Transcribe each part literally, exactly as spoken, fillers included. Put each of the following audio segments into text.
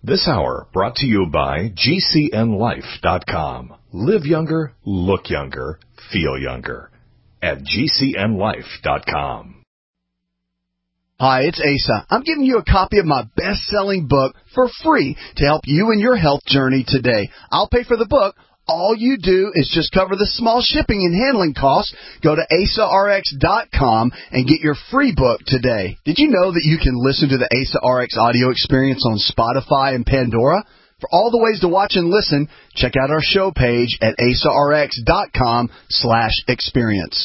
This hour brought to you by G C N life dot com. Live younger, look younger, feel younger at G C N life dot com. Hi, it's Asa. I'm giving you a copy of my best-selling book for free to help you in your health journey today. I'll pay for the book. All you do is just cover the small shipping and handling costs. Go to asa r x dot com and get your free book today. Did you know that you can listen to the Asa R X audio experience on Spotify and Pandora? For all the ways to watch and listen, check out our show page at asa r x dot com slash experience.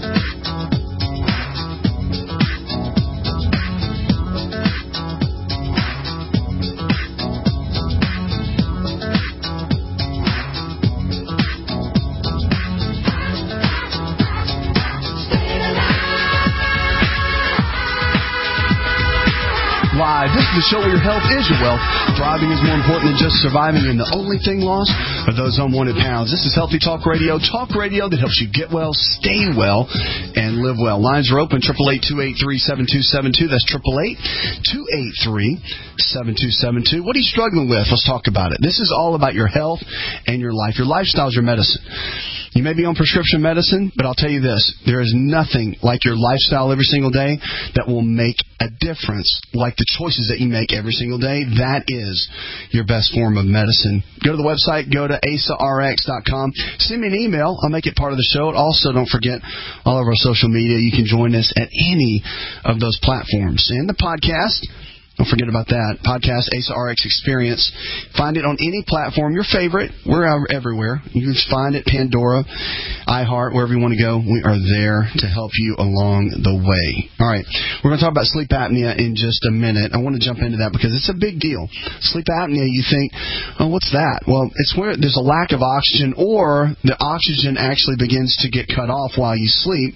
Live. This is the show where your health is your wealth. Thriving is more important than just surviving, and the only thing lost are those unwanted pounds. This is Healthy Talk Radio, talk radio that helps you get well, stay well, and live well. Lines are open, eight eight eight, two eight three, seven two seven two. That's eight eight eight, two eight three, seven two seven two. What are you struggling with? Let's talk about it. This is all about your health and your life. Your lifestyle is your medicine. You may be on prescription medicine, but I'll tell you this. There is nothing like your lifestyle every single day that will make a difference like the choices that you make every single day. That is your best form of medicine. Go to the website. Go to asa r x dot com. Send me an email. I'll make it part of the show. Also, don't forget all of our social media. You can join us at any of those platforms. And the podcast. Don't forget about that. Podcast, Asa R X Experience. Find it on any platform, your favorite. We're everywhere. You can find it, Pandora, iHeart, wherever you want to go. We are there to help you along the way. All right. We're going to talk about sleep apnea in just a minute. I want to jump into that because it's a big deal. Sleep apnea, you think, oh, what's that? Well, it's where there's a lack of oxygen or the oxygen actually begins to get cut off while you sleep.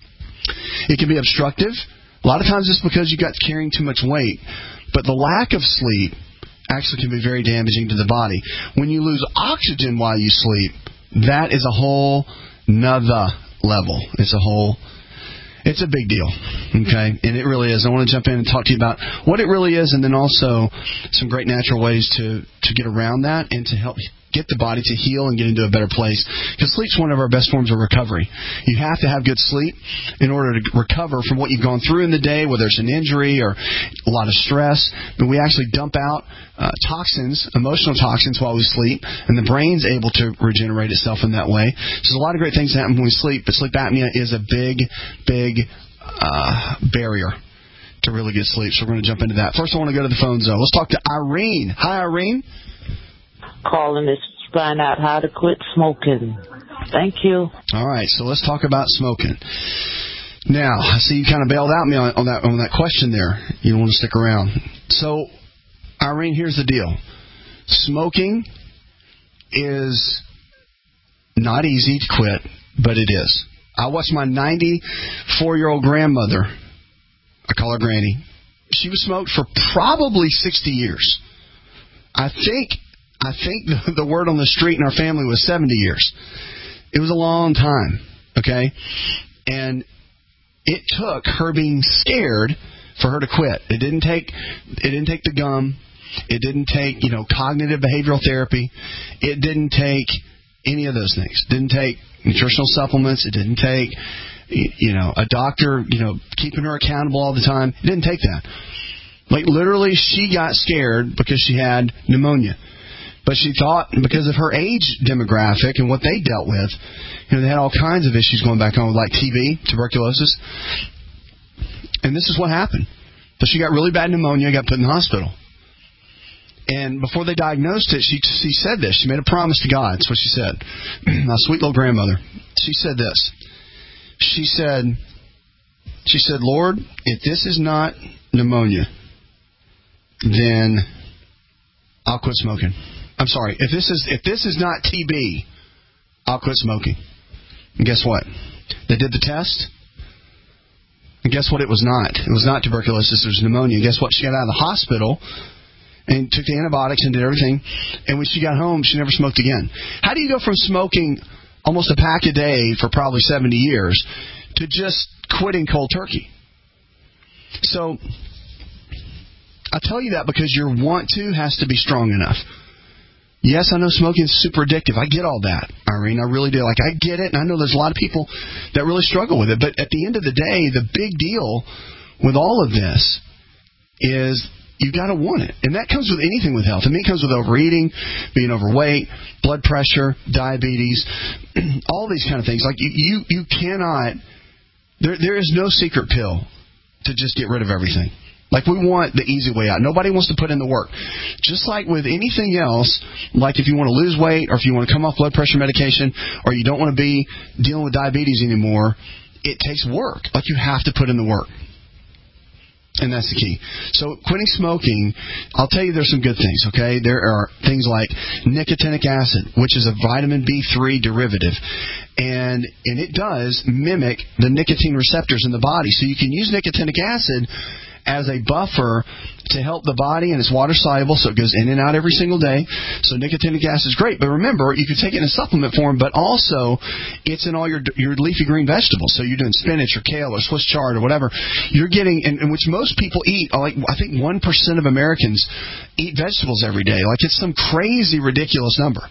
It can be obstructive. A lot of times it's because you got carrying too much weight. But the lack of sleep actually can be very damaging to the body. When you lose oxygen while you sleep, that is a whole nother level. It's a whole, it's a big deal. Okay? And it really is. I want to jump in and talk to you about what it really is and then also some great natural ways to, to get around that and to help get the body to heal and get into a better place. Because sleep's one of our best forms of recovery. You have to have good sleep in order to recover from what you've gone through in the day, whether it's an injury or a lot of stress. But we actually dump out uh, toxins, emotional toxins while we sleep, and the brain's able to regenerate itself in that way. So there's a lot of great things that happen when we sleep, but sleep apnea is a big, big uh, barrier to really good sleep. So we're going to jump into that. First, I want to go to the phone zone. Let's talk to Irene. Hi, Irene. Calling to find out how to quit smoking. Thank you. All right, so let's talk about smoking. Now, I see you kind of bailed out me on, on that on that question there. You don't want to stick around. So, Irene, here's the deal. Smoking is not easy to quit, but it is. I watched my ninety-four-year-old grandmother, I call her Granny, she was smoked for probably sixty years. I think... I think the, the word on the street in our family was seventy years. It was a long time, okay? And it took her being scared for her to quit. It didn't take it didn't take the gum. It didn't take, you know, cognitive behavioral therapy. It didn't take any of those things. It didn't take nutritional supplements. It didn't take, you know, a doctor, you know, keeping her accountable all the time. It didn't take that. Like, literally, she got scared because she had pneumonia. But she thought, because of her age demographic and what they dealt with, you know, they had all kinds of issues going back on, like T B, tuberculosis. And this is what happened. So she got really bad pneumonia, got put in the hospital. And before they diagnosed it, she she said this. She made a promise to God. That's what she said. My sweet little grandmother. She said this. She said, she said, Lord, if this is not pneumonia, then I'll quit smoking. I'm sorry. If this is if this is not T B, I'll quit smoking. And guess what? They did the test. And guess what? It was not. It was not tuberculosis. It was pneumonia. And guess what? She got out of the hospital and took the antibiotics and did everything. And when she got home, she never smoked again. How do you go from smoking almost a pack a day for probably seventy years to just quitting cold turkey? So I tell you that because your want to has to be strong enough. Yes, I know smoking is super addictive. I get all that, Irene. I really do. Like, I get it, and I know there's a lot of people that really struggle with it. But at the end of the day, the big deal with all of this is you got to want it. And that comes with anything with health. I mean, it comes with overeating, being overweight, blood pressure, diabetes, all these kind of things. Like, you, you, you cannot, there, there is no secret pill to just get rid of everything. Like, we want the easy way out. Nobody wants to put in the work. Just like with anything else, like if you want to lose weight or if you want to come off blood pressure medication or you don't want to be dealing with diabetes anymore, it takes work. Like, you have to put in the work. And that's the key. So quitting smoking, I'll tell you there's some good things, okay? There are things like nicotinic acid, which is a vitamin B three derivative. And and it does mimic the nicotine receptors in the body. So you can use nicotinic acid as a buffer to help the body, and it's water soluble, so it goes in and out every single day. So nicotinic acid is great. But remember, you can take it in a supplement form, but also it's in all your your leafy green vegetables. So you're doing spinach or kale or Swiss chard or whatever. You're getting, and, and which most people eat, like I think one percent of Americans eat vegetables every day. Like, it's some crazy, ridiculous number.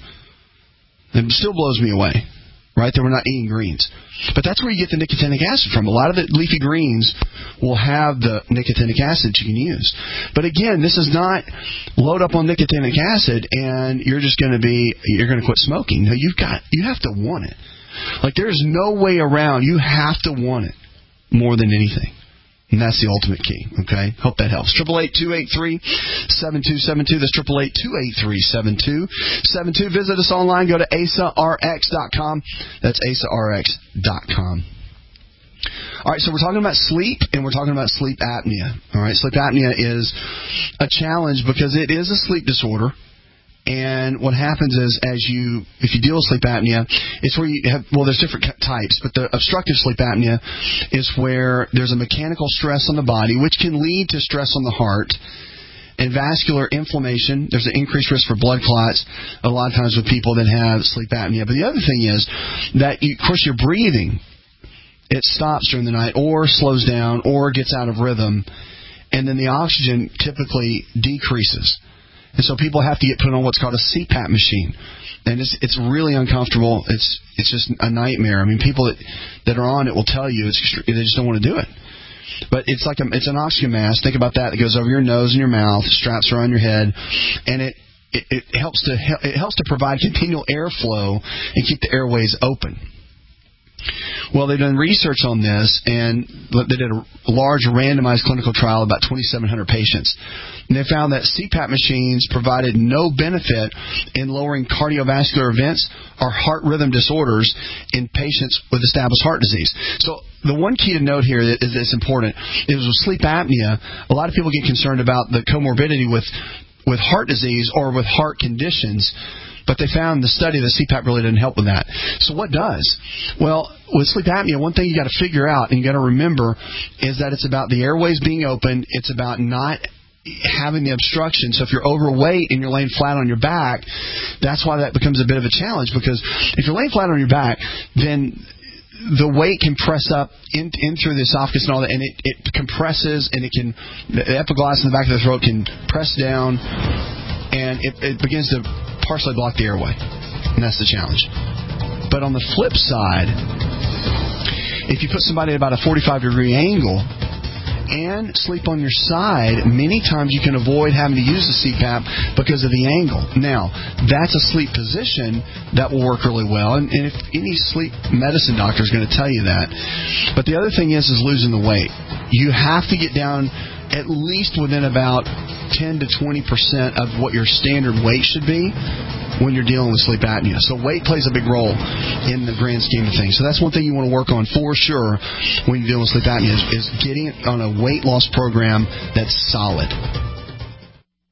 It still blows me away. Right, that we're not eating greens. But that's where you get the nicotinic acid from. A lot of the leafy greens will have the nicotinic acid you can use. But again, this is not load up on nicotinic acid and you're just going to be, you're going to quit smoking. No, you've got, you have to want it. Like, there's no way around. You have to want it more than anything. And that's the ultimate key, okay? Hope that helps. eight eight eight, two eight three, seven two seven two. That's eight eight eight, two eight three, seven two seven two. Visit us online. Go to asa r x dot com. That's asa r x dot com. All right, so we're talking about sleep, and we're talking about sleep apnea. All right, sleep apnea is a challenge because it is a sleep disorder. And what happens is, as you, if you deal with sleep apnea, it's where you have, well, there's different types, but the obstructive sleep apnea is where there's a mechanical stress on the body, which can lead to stress on the heart and vascular inflammation. There's an increased risk for blood clots a lot of times with people that have sleep apnea. But the other thing is that, you, of course, your breathing, it stops during the night or slows down or gets out of rhythm, and then the oxygen typically decreases. And so people have to get put on what's called a C PAP machine. And it's it's really uncomfortable. It's it's just a nightmare. I mean, people that, that are on it will tell you it's they just don't want to do it. But it's like a, it's an oxygen mask. Think about that. It goes over your nose and your mouth, straps around your head, and it, it, it helps to it helps to provide continual airflow and keep the airways open. Well, they've done research on this, and they did a large randomized clinical trial, about twenty-seven hundred patients. And they found that C PAP machines provided no benefit in lowering cardiovascular events or heart rhythm disorders in patients with established heart disease. So the one key to note here that is that's important is with sleep apnea, a lot of people get concerned about the comorbidity with, with heart disease or with heart conditions. But they found in the study that C PAP really didn't help with that. So what does? Well, with sleep apnea, one thing you got to figure out and you got to remember is that it's about the airways being open. It's about not having the obstruction. So if you're overweight and you're laying flat on your back, that's why that becomes a bit of a challenge. Because if you're laying flat on your back, then the weight can press up in, in through the esophagus and all that, and it, it compresses, and it can, the epiglottis in the back of the throat can press down, and it, it begins to partially block the airway. And that's the challenge. But on the flip side, if you put somebody at about a forty-five degree angle and sleep on your side, many times you can avoid having to use the C PAP because of the angle. Now, that's a sleep position that will work really well. And, and if any sleep medicine doctor is going to tell you that. But the other thing is, is losing the weight. You have to get down at least within about ten to twenty percent of what your standard weight should be when you're dealing with sleep apnea. So weight plays a big role in the grand scheme of things. So that's one thing you want to work on for sure when you're dealing with sleep apnea is, is getting on a weight loss program that's solid.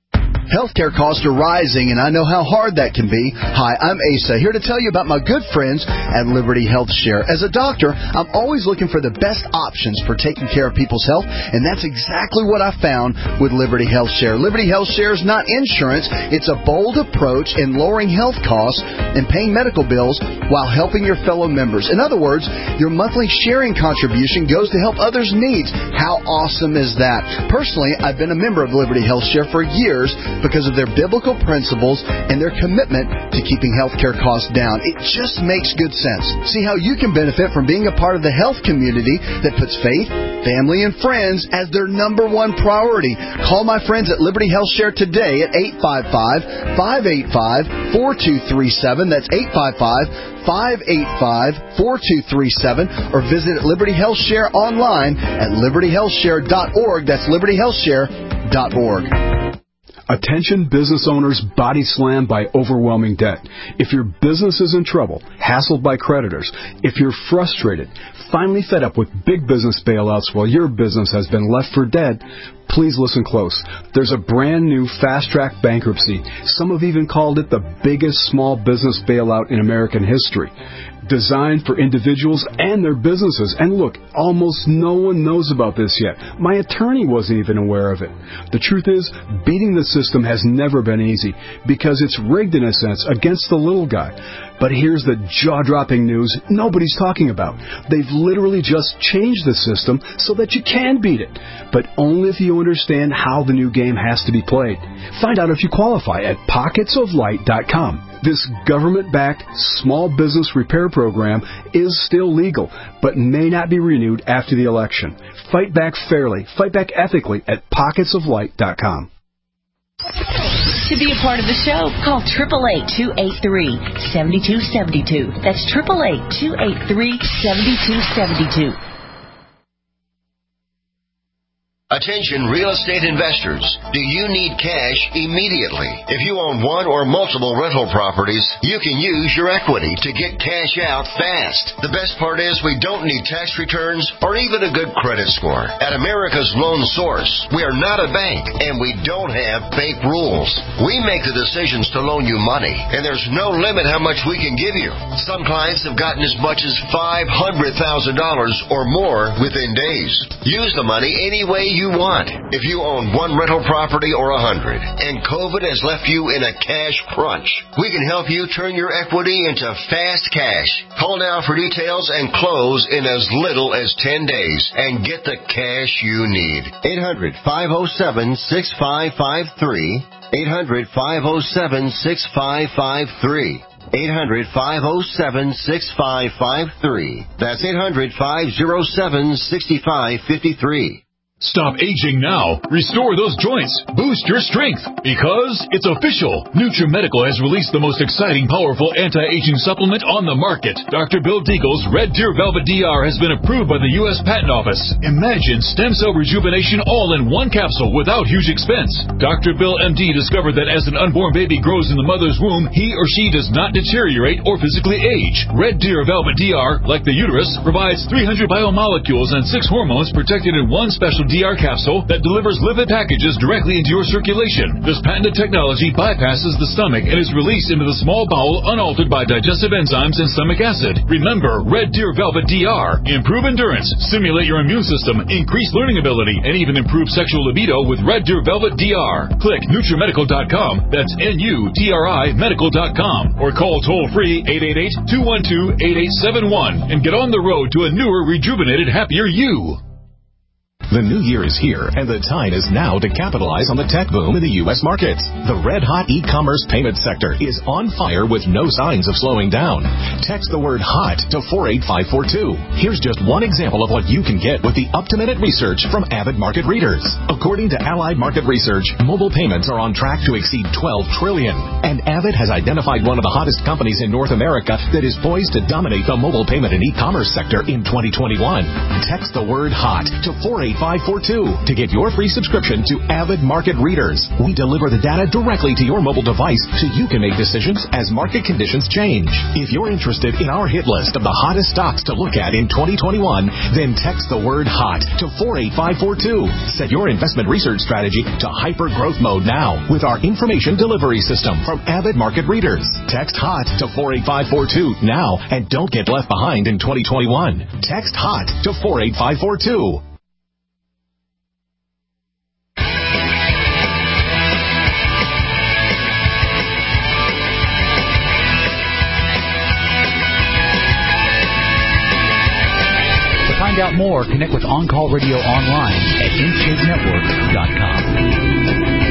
Healthcare costs are rising, and I know how hard that can be. Hi, I'm Asa, here to tell you about my good friends at Liberty Health Share. As a doctor, I'm always looking for the best options for taking care of people's health, and that's exactly what I found with Liberty Health Share. Liberty Health Share is not insurance. It's a bold approach in lowering health costs and paying medical bills while helping your fellow members. In other words, your monthly sharing contribution goes to help others' needs. How awesome is that? Personally, I've been a member of Liberty Health Share for years because of their biblical principles and their commitment to keeping healthcare costs down. It just makes good sense. See how you can benefit from being a part of the health community that puts faith, family, and friends as their number one priority. Call my friends at Liberty Health Share today at eight five five, five eight five, four two three seven. That's eight five five, five eight five, four two three seven. Or visit Liberty Health Share online at liberty health share dot org. That's liberty health share dot org. Attention business owners body slammed by overwhelming debt. If your business is in trouble, hassled by creditors, if you're frustrated, finally fed up with big business bailouts while your business has been left for dead, please listen close. There's a brand new fast-track bankruptcy. Some have even called it the biggest small business bailout in American history, designed for individuals and their businesses. And look, almost no one knows about this yet. My attorney wasn't even aware of it. The truth is, beating the system has never been easy because it's rigged in a sense against the little guy. But here's the jaw-dropping news nobody's talking about. They've literally just changed the system so that you can beat it, but only if you understand how the new game has to be played. Find out if you qualify at pockets of light dot com. This government-backed small business repair program is still legal, but may not be renewed after the election. Fight back fairly, fight back ethically at pockets of light dot com. To be a part of the show, call eight eight eight, two eight three, seven two seven two. That's eight eight eight, two eight three, seven two seven two. Attention real estate investors. Do you need cash immediately? If you own one or multiple rental properties, you can use your equity to get cash out fast. The best part is we don't need tax returns or even a good credit score. At America's Loan Source, we are not a bank and we don't have bank rules. We make the decisions to loan you money, and there's no limit how much we can give you. Some clients have gotten as much as five hundred thousand dollars or more within days. Use the money any way you you want. If you own one rental property or a hundred, and COVID has left you in a cash crunch, we can help you turn your equity into fast cash. Call now for details and close in as little as ten days and get the cash you need. eight hundred, five oh seven, six five five three. eight hundred, five oh seven, six five five three. eight hundred, five oh seven, six five five three. That's eight hundred, five oh seven, six five five three. Stop aging now. Restore those joints. Boost your strength. Because it's official. NutriMedical has released the most exciting, powerful anti-aging supplement on the market. Doctor Bill Deagle's Red Deer Velvet D R has been approved by the U S Patent Office. Imagine stem cell rejuvenation all in one capsule without huge expense. Doctor Bill M D discovered that as an unborn baby grows in the mother's womb, he or she does not deteriorate or physically age. Red Deer Velvet D R, like the uterus, provides three hundred biomolecules and six hormones protected in one special D R capsule that delivers lipid packages directly into your circulation. This patented technology bypasses the stomach and is released into the small bowel unaltered by digestive enzymes and stomach acid. Remember, Red Deer Velvet D R. Improve endurance, stimulate your immune system, increase learning ability, and even improve sexual libido with Red Deer Velvet D R. Click NutriMedical dot com. That's N U T R I medical dot com. Or call toll-free eight eight eight, two one two, eight eight seven one and get on the road to a newer, rejuvenated, happier you. The new year is here, and the time is now to capitalize on the tech boom in the U S markets. The red-hot e-commerce payment sector is on fire with no signs of slowing down. Text the word HOT to four eight five four two. Here's just one example of what you can get with the up-to-minute research from Avid Market Readers. According to Allied Market Research, mobile payments are on track to exceed twelve trillion dollars. And Avid has identified one of the hottest companies in North America that is poised to dominate the mobile payment and e-commerce sector in twenty twenty-one. Text the word HOT to four eight five four two to get your free subscription to Avid Market Readers. We deliver the data directly to your mobile device so you can make decisions as market conditions change. If you're interested in our hit list of the hottest stocks to look at in twenty twenty-one, then text the word HOT to four eight five four two. Set your investment research strategy to hyper growth mode now with our information delivery system from Avid Market Readers. Text HOT to four eight five four two now and don't get left behind in twenty twenty-one. Text HOT to four eight five four two. To find out more, connect with On Call Radio online at in shape network dot com.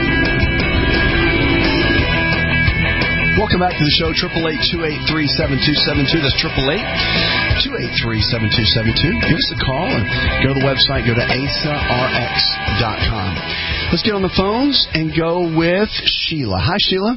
Welcome back to the show, triple eight two eight three seven two seven two. That's triple eight two eight three seven two seven two. Give us a call and go to the website, go to asa r x dot com. Let's get on the phones and go with Sheila. Hi, Sheila.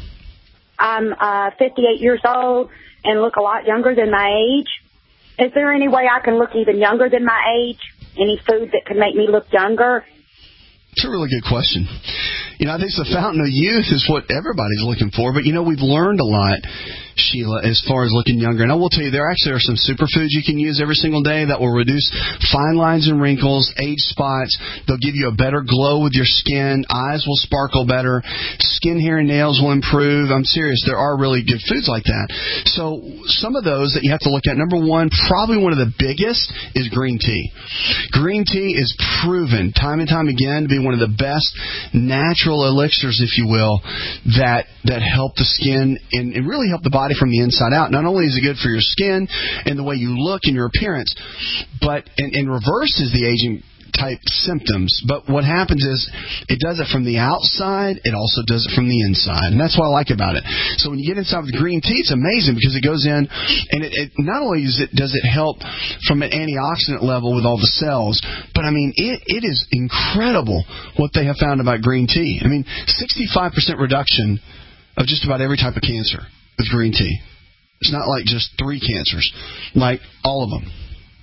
I'm uh, fifty-eight years old and look a lot younger than my age. Is there any way I can look even younger than my age? Any food that can make me look younger? It's a really good question. You know, I think the fountain of youth is what everybody's looking for. But, you know, we've learned a lot, Sheila, as far as looking younger. And I will tell you, there actually are some superfoods you can use every single day that will reduce fine lines and wrinkles, age spots. They'll give you a better glow with your skin. Eyes will sparkle better. Skin, hair, and nails will improve. I'm serious. There are really good foods like that. So some of those that you have to look at, number one, probably one of the biggest is green tea. Green tea is proven time and time again to be one of the best natural elixirs, if you will, that that help the skin and, and really help the body from the inside out. Not only is it good for your skin and the way you look and your appearance, but and, and reverses the aging type symptoms. But what happens is it does it from the outside. It also does it from the inside, and that's what I like about it. So when you get inside with green tea, it's amazing because it goes in and it, it not only is it does it help from an antioxidant level with all the cells, but I mean it it is incredible what they have found about green tea. I mean, sixty-five percent reduction of just about every type of cancer with green tea. It's not like just three cancers, like all of them.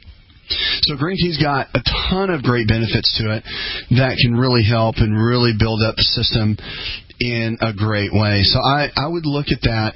So green tea's got a ton of great benefits to it that can really help and really build up the system in a great way. So I, I would look at that.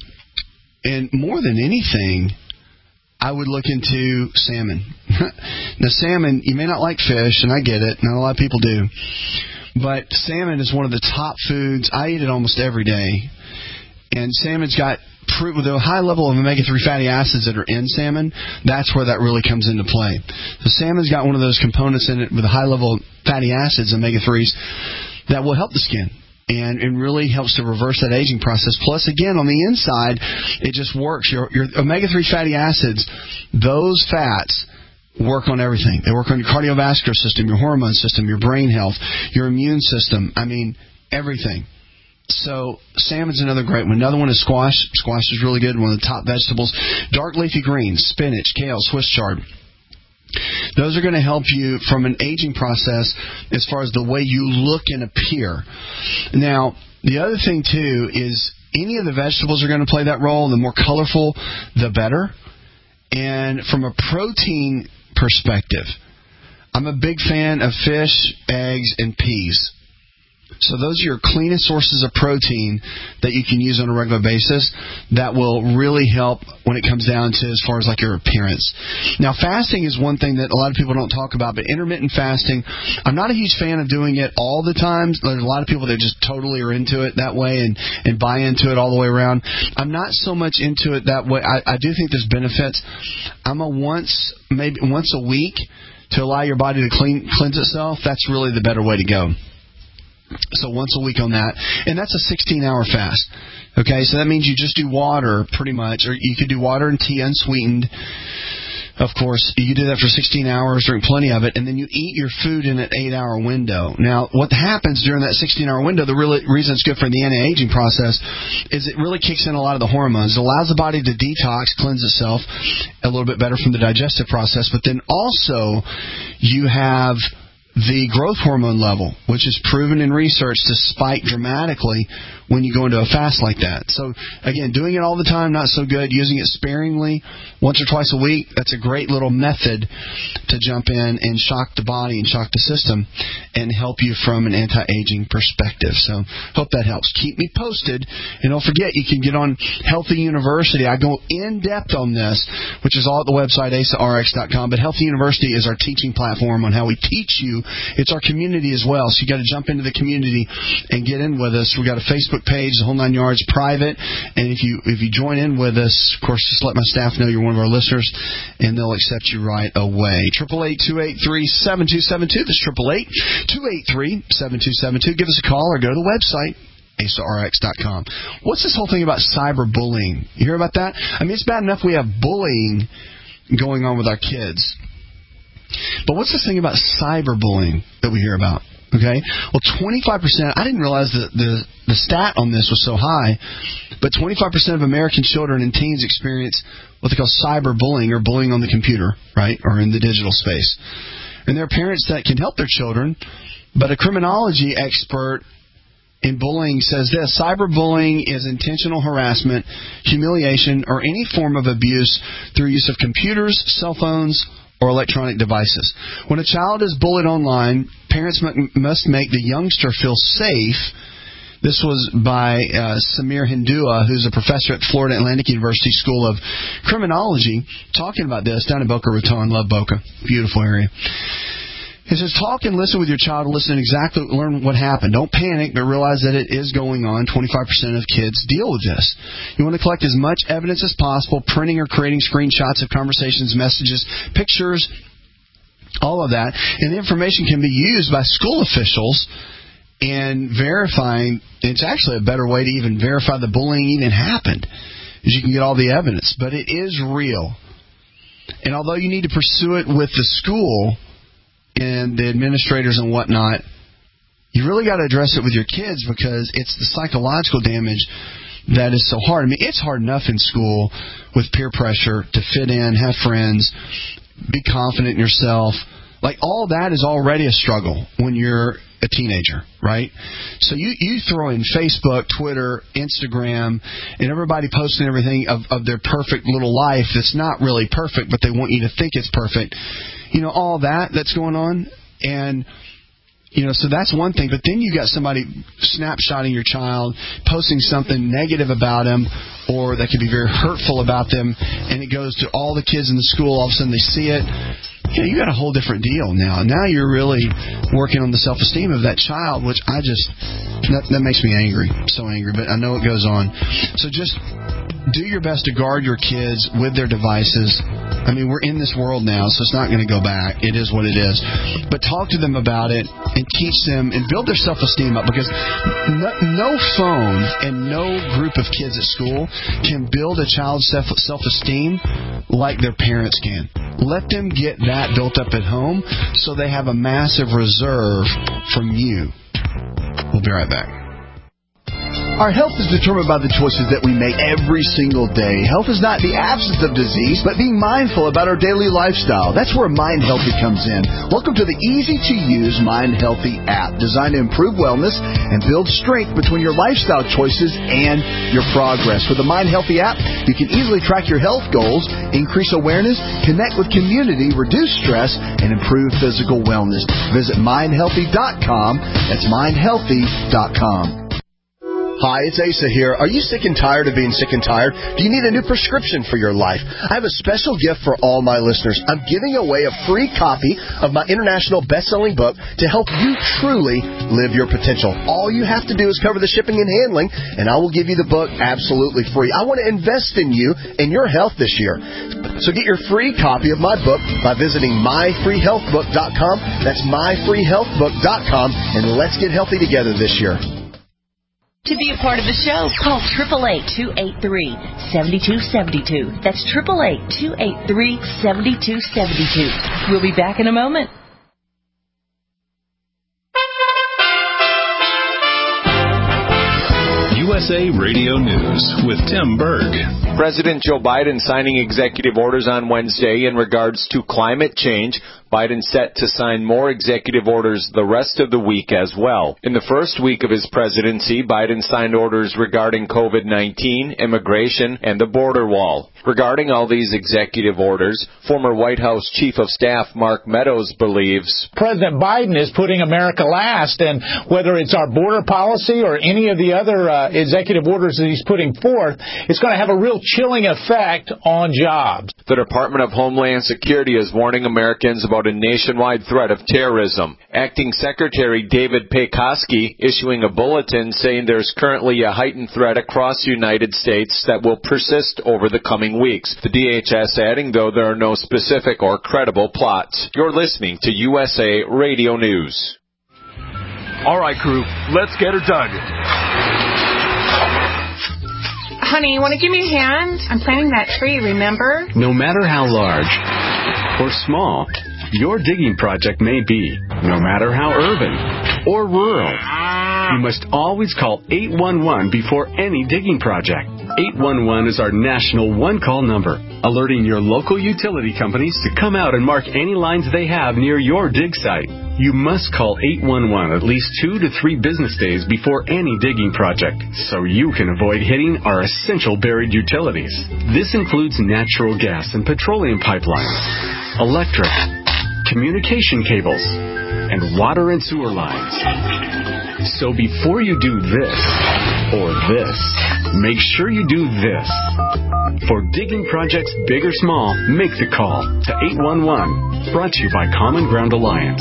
And more than anything, I would look into salmon. Now, salmon, you may not like fish, and I get it. Not a lot of people do. But salmon is one of the top foods. I eat it almost every day. And salmon's got, with a high level of omega three fatty acids that are in salmon, that's where that really comes into play. So salmon's got one of those components in it with a high level of fatty acids, omega threes, that will help the skin. And it really helps to reverse that aging process. Plus, again, on the inside, it just works. Your, your omega three fatty acids, those fats work on everything. They work on your cardiovascular system, your hormone system, your brain health, your immune system. I mean, everything. So salmon's another great one. Another one is squash. Squash is really good, one of the top vegetables. Dark leafy greens, spinach, kale, Swiss chard. Those are going to help you from an aging process as far as the way you look and appear. Now, the other thing, too, is any of the vegetables are going to play that role. The more colorful, the better. And from a protein perspective, I'm a big fan of fish, eggs, and peas. So those are your cleanest sources of protein that you can use on a regular basis that will really help when it comes down to as far as like your appearance. Now, fasting is one thing that a lot of people don't talk about, but intermittent fasting, I'm not a huge fan of doing it all the time. There's a lot of people that just totally are into it that way and, and buy into it all the way around. I'm not so much into it that way. I, I do think there's benefits. I'm a once, maybe once a week to allow your body to clean, cleanse itself. That's really the better way to go. So once a week on that. And that's a sixteen-hour fast. Okay, so that means you just do water pretty much. Or you could do water and tea unsweetened. Of course, you do that for sixteen hours, drink plenty of it, and then you eat your food in an eight-hour window. Now, what happens during that sixteen-hour window, the really reason it's good for the anti-aging process, is it really kicks in a lot of the hormones. It allows the body to detox, cleanse itself a little bit better from the digestive process. But then also, you have the growth hormone level, which is proven in research to spike dramatically when you go into a fast like that. So, again, doing it all the time, not so good. Using it sparingly, once or twice a week, that's a great little method to jump in and shock the body and shock the system and help you from an anti-aging perspective. So, hope that helps. Keep me posted. And don't forget, you can get on Healthy University. I go in-depth on this, which is all at the website, A S A R X dot com. But Healthy University is our teaching platform on how we teach you. It's our community as well. So, you got to jump into the community and get in with us. We got a Facebook page, the whole nine yards, private, and if you if you join in with us, of course, just let my staff know you're one of our listeners, and they'll accept you right away. Triple eight two eight three seven two seven two. That's triple eight two eight three seven two seven two. Give us a call or go to the website, A S A R X dot com. What's this whole thing about cyberbullying? You hear about that? I mean, it's bad enough we have bullying going on with our kids, but what's this thing about cyberbullying that we hear about? Okay, well, twenty-five percent, I didn't realize that the, the stat on this was so high, but twenty-five percent of American children and teens experience what they call cyberbullying, or bullying on the computer, right, or in the digital space. And there are parents that can help their children, but a criminology expert in bullying says this: cyberbullying is intentional harassment, humiliation, or any form of abuse through use of computers, cell phones, or electronic devices. When a child is bullied online, parents must make the youngster feel safe. This was by uh, Samir Hindua, who's a professor at Florida Atlantic University School of Criminology, talking about this down in Boca Raton. Love Boca. Beautiful area. He says, talk and listen with your child, listen exactly, learn what happened. Don't panic, but realize that it is going on. twenty-five percent of kids deal with this. You want to collect as much evidence as possible, printing or creating screenshots of conversations, messages, pictures, all of that. And the information can be used by school officials in verifying. It's actually a better way to even verify the bullying even happened, is you can get all the evidence. But it is real. And although you need to pursue it with the school and the administrators and whatnot, you really got to address it with your kids, because it's the psychological damage that is so hard. I mean, it's hard enough in school with peer pressure to fit in, have friends, be confident in yourself. Like, all that is already a struggle when you're a teenager, right? So you, you throw in Facebook, Twitter, Instagram, and everybody posting everything of, of their perfect little life that's not really perfect, but they want you to think it's perfect. You know, all that that's going on. And, you know, so that's one thing. But then you got somebody snapshotting your child, posting something negative about them, or that could be very hurtful about them, and it goes to all the kids in the school. All of a sudden they see it. You know, you got a whole different deal now. Now you're really working on the self-esteem of that child, which I just, that, that makes me angry, so angry, but I know it goes on. So just do your best to guard your kids with their devices. I mean, we're in this world now, so it's not going to go back. It is what it is. But talk to them about it and teach them and build their self-esteem up, because no, no phone and no group of kids at school can build a child's self-esteem like their parents can. Let them get that built up at home so they have a massive reserve from you. We'll be right back. Our health is determined by the choices that we make every single day. Health is not the absence of disease, but being mindful about our daily lifestyle. That's where Mind Healthy comes in. Welcome to the easy-to-use Mind Healthy app, designed to improve wellness and build strength between your lifestyle choices and your progress. With the Mind Healthy app, you can easily track your health goals, increase awareness, connect with community, reduce stress, and improve physical wellness. Visit mind healthy dot com. That's mind healthy dot com. Hi, it's Asa here. Are you sick and tired of being sick and tired? Do you need a new prescription for your life? I have a special gift for all my listeners. I'm giving away a free copy of my international best-selling book to help you truly live your potential. All you have to do is cover the shipping and handling, and I will give you the book absolutely free. I want to invest in you and your health this year. So get your free copy of my book by visiting my free health book dot com. That's my free health book dot com, and let's get healthy together this year. To be a part of the show, call eight eight eight, two eight three, seven two seven two. That's eight eight eight, two eight three, seven two seven two. We'll be back in a moment. U S S A Radio News with Tim Berg. President Joe Biden signing executive orders on Wednesday in regards to climate change. Biden set to sign more executive orders the rest of the week as well. In the first week of his presidency, Biden signed orders regarding COVID nineteen, immigration, and the border wall. Regarding all these executive orders, former White House Chief of Staff Mark Meadows believes President Biden is putting America last, and whether it's our border policy or any of the other uh, executive orders that he's putting forth, it's going to have a real chilling effect on jobs. The Department of Homeland Security is warning Americans about a nationwide threat of terrorism. Acting Secretary David Pekoski issuing a bulletin saying there's currently a heightened threat across the United States that will persist over the coming weeks. The D H S adding, though, there are no specific or credible plots. You're listening to U S A Radio News. All right, crew, let's get her done. Honey, you want to give me a hand? I'm planting that tree, remember? No matter how large or small your digging project may be, no matter how urban or rural, you must always call eight one one before any digging project. eight one one is our national one-call number, alerting your local utility companies to come out and mark any lines they have near your dig site. You must call eight one one at least two to three business days before any digging project, so you can avoid hitting our essential buried utilities. This includes natural gas and petroleum pipelines, electric, communication cables, and water and sewer lines. So before you do this or this, make sure you do this. For digging projects big or small, make the call to eight one one. Brought to you by Common Ground Alliance.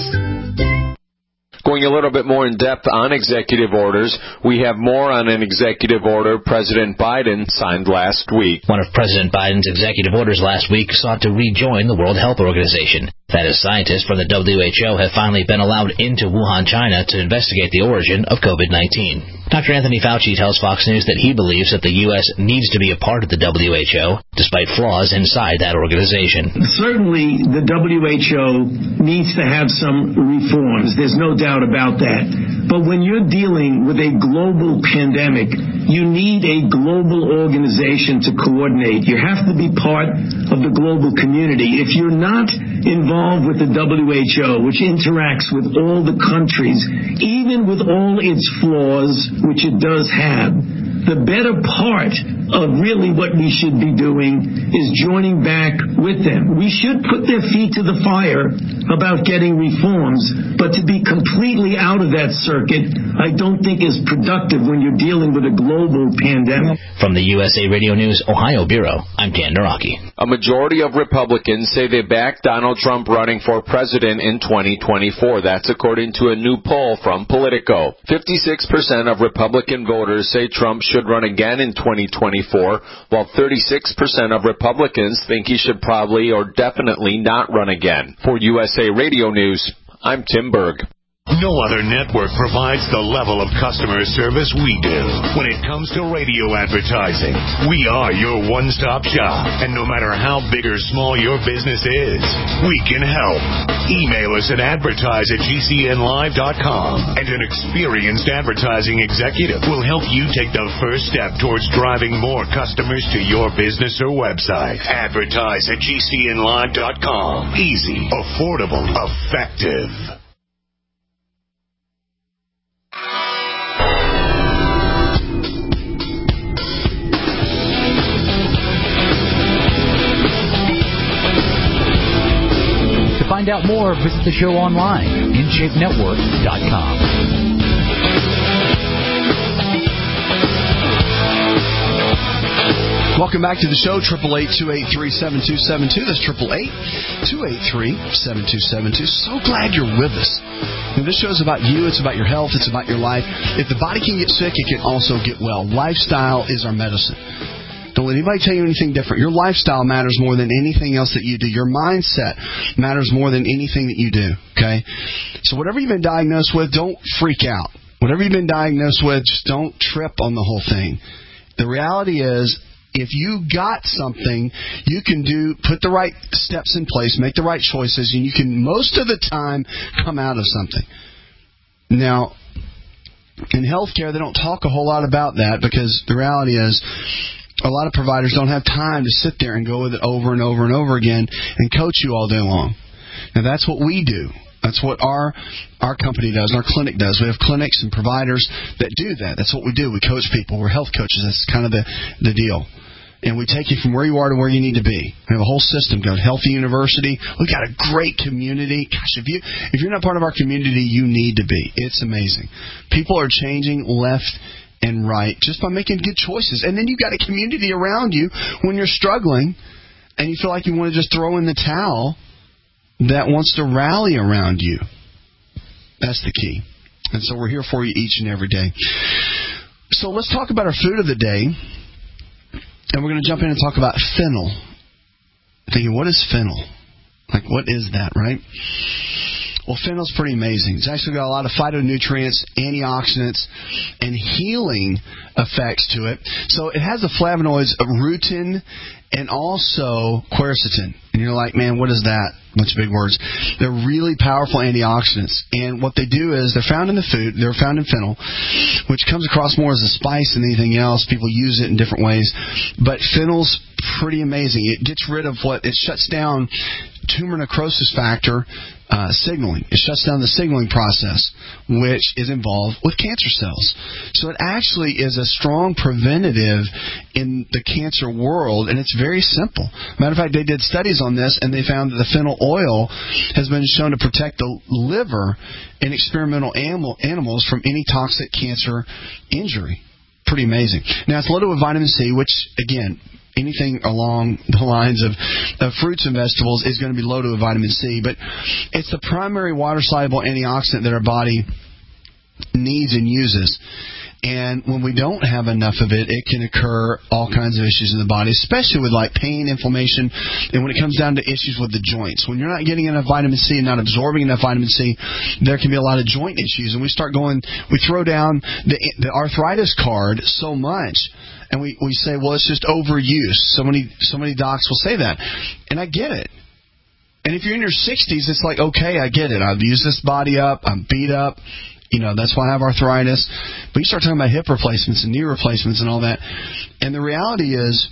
Going a little bit more in depth on executive orders, we have more on an executive order President Biden signed last week. One of President Biden's executive orders last week sought to rejoin the World Health Organization. That is, scientists from the W H O have finally been allowed into Wuhan, China to investigate the origin of COVID nineteen. Doctor Anthony Fauci tells Fox News that he believes that the U S needs to be a part of the W H O, despite flaws inside that organization. Certainly, the W H O needs to have some reforms. There's no doubt about that. But when you're dealing with a global pandemic, you need a global organization to coordinate. You have to be part of the global community. If you're not involved with the W H O, which interacts with all the countries, even with all its flaws, which it does have, the better part of really what we should be doing is joining back with them. We should put their feet to the fire about getting reforms, but to be completely out of that circuit, I don't think is productive when you're dealing with a global pandemic. From the U S A Radio News Ohio Bureau, I'm Dan Naraki. A majority of Republicans say they back Donald Trump running for president in twenty twenty-four. That's according to a new poll from Politico. fifty-six percent of Republican voters say Trump should run again in twenty twenty-four, while thirty-six percent of Republicans think he should probably or definitely not run again. For U S A Radio News, I'm Tim Berg. No other network provides the level of customer service we do. When it comes to radio advertising, we are your one-stop shop. And no matter how big or small your business is, we can help. Email us at advertise at G C N live dot com, and an experienced advertising executive will help you take the first step towards driving more customers to your business or website. Advertise at G C N live dot com. Easy, affordable, effective. To find out more, visit the show online, in shape network dot com. Welcome back to the show, eight eight eight, two eight three, seven two seven two. That's eight eight eight, two eight three, seven two seven two. So glad you're with us. And this show is about you. It's about your health. It's about your life. If the body can get sick, it can also get well. Lifestyle is our medicine. Don't let anybody tell you anything different. Your lifestyle matters more than anything else that you do. Your mindset matters more than anything that you do, okay? So whatever you've been diagnosed with, don't freak out. Whatever you've been diagnosed with, just don't trip on the whole thing. The reality is, if you got something, you can do, put the right steps in place, make the right choices, and you can most of the time come out of something. Now, In healthcare, they don't talk a whole lot about that because the reality is a lot of providers don't have time to sit there and go with it over and over and over again and coach you all day long. Now, that's what we do. That's what our our company does, and our clinic does. We have clinics and providers that do that. That's what we do. We coach people. We're health coaches. That's kind of the, the deal. And we take you from where you are to where you need to be. We have a whole system. Go to Healthy University. We've got a great community. Gosh, if you if you're not part of our community, you need to be. It's amazing. People are changing left and right just by making good choices. And then you've got a community around you when you're struggling and you feel like you want to just throw in the towel that wants to rally around you. That's the key. And so we're here for you each and every day. So let's talk about our food of the day. And we're going to jump in and talk about fennel. Thinking, what is fennel? Like, what is that, right? Well, fennel's pretty amazing. It's actually got a lot of phytonutrients, antioxidants, and healing effects to it. So it has the flavonoids of rutin and also quercetin. And you're like, man, what is that? Bunch of big words. They're really powerful antioxidants. And what they do is they're found in the food. They're found in fennel, which comes across more as a spice than anything else. People use it in different ways. But fennel's pretty amazing. It gets rid of what, it shuts down tumor necrosis factor uh, signaling. It shuts down the signaling process, which is involved with cancer cells. So it actually is a strong preventative in the cancer world, and it's very simple. Matter of fact, they did studies on this, and they found that the fennel oil has been shown to protect the liver in experimental animal, animals from any toxic cancer injury. Pretty amazing. Now, it's loaded with vitamin C, which, again, anything along the lines of, of fruits and vegetables is going to be loaded with vitamin C. But it's the primary water-soluble antioxidant that our body needs and uses. And when we don't have enough of it, it can occur all kinds of issues in the body, especially with like pain, inflammation, and when it comes down to issues with the joints. When you're not getting enough vitamin C and not absorbing enough vitamin C, there can be a lot of joint issues. And we start going, we throw down the, the arthritis card so much. And we, we say, well, it's just overuse. So many so many docs will say that. And I get it. And if you're in your sixties, it's like, okay, I get it. I've used this body up. I'm beat up. You know, that's why I have arthritis. But you start talking about hip replacements and knee replacements and all that. And the reality is,